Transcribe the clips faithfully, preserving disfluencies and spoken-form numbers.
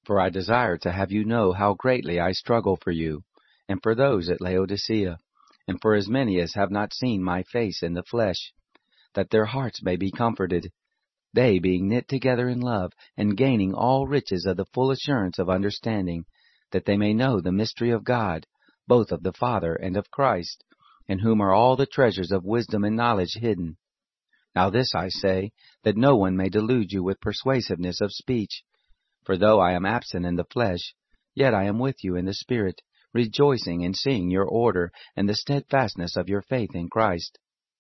For I desire to have you know how greatly I struggle for you, and for those at Laodicea, and for as many as have not seen my face in the flesh, that their hearts may be comforted, they being knit together in love, and gaining all riches of the full assurance of understanding, that they may know the mystery of God, both of the Father and of Christ, in whom are all the treasures of wisdom and knowledge hidden. Now this I say, that no one may delude you with persuasiveness of speech. For though I am absent in the flesh, yet I am with you in the Spirit, rejoicing in seeing your order and the steadfastness of your faith in Christ.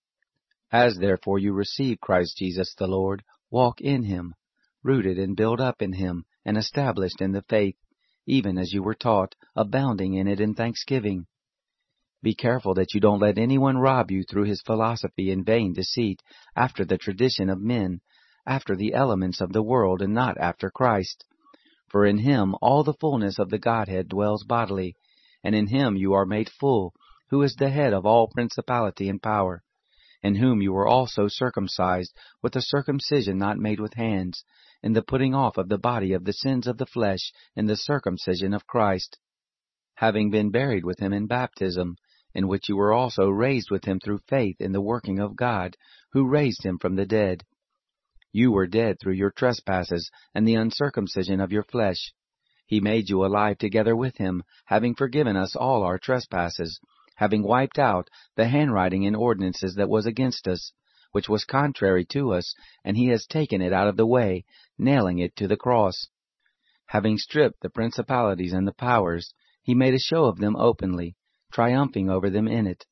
As therefore you receive Christ Jesus the Lord, walk in him, rooted and built up in him, and established in the faith, even as you were taught, abounding in it in thanksgiving. Be careful that you don't let anyone rob you through his philosophy and vain deceit, after the tradition of men, after the elements of the world, and not after Christ. For in him all the fullness of the Godhead dwells bodily, and in him you are made full, who is the head of all principality and power, in whom you were also circumcised with a circumcision not made with hands, in the putting off of the body of the sins of the flesh in the circumcision of Christ, having been buried with him in baptism, in which you were also raised with him through faith in the working of God, who raised him from the dead. You were dead through your trespasses and the uncircumcision of your flesh. He made you alive together with him, having forgiven us all our trespasses, having wiped out the handwriting and ordinances that was against us, which was contrary to us, and he has taken it out of the way, nailing it to the cross. Having stripped the principalities and the powers, he made a show of them openly, triumphing over them in it.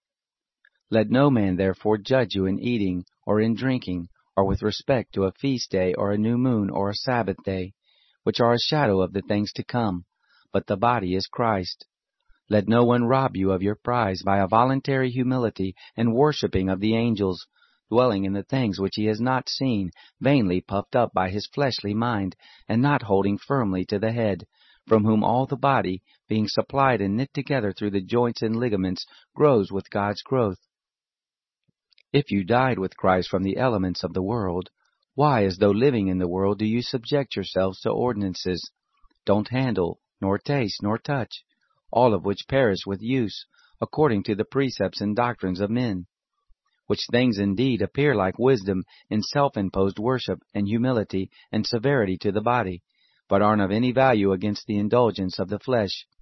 Let no man therefore judge you in eating, or in drinking, or with respect to a feast day, or a new moon, or a Sabbath day, which are a shadow of the things to come, but the body is Christ. Let no one rob you of your prize by a voluntary humility and worshipping of the angels, dwelling in the things which he has not seen, vainly puffed up by his fleshly mind, and not holding firmly to the head, from whom all the body, being supplied and knit together through the joints and ligaments, grows with God's growth. If you died with Christ from the elements of the world, why, as though living in the world, do you subject yourselves to ordinances? Don't handle, nor taste, nor touch, all of which perish with use, according to the precepts and doctrines of men, which things indeed appear like wisdom in self-imposed worship and humility and severity to the body, but aren't of any value against the indulgence of the flesh.